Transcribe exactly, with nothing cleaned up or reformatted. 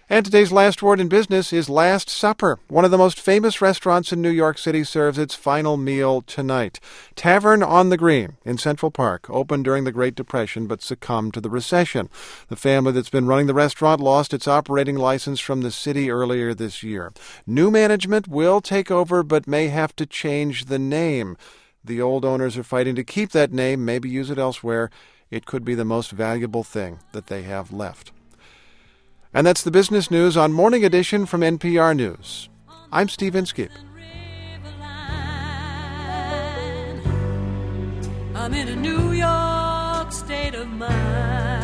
And today's last word in business is Last Supper. One of the most famous restaurants in New York City serves its final meal tonight. Tavern on the Green in Central Park opened during the Great Depression but succumbed to the recession. The family that's been running the restaurant lost its operating license from the city earlier this year. New management will take over but may have to change the name. The old owners are fighting to keep that name, maybe use it elsewhere. It could be the most valuable thing that they have left. And that's the business news on Morning Edition from N P R News. I'm Steve Inskeep. I'm in a New York state of mind.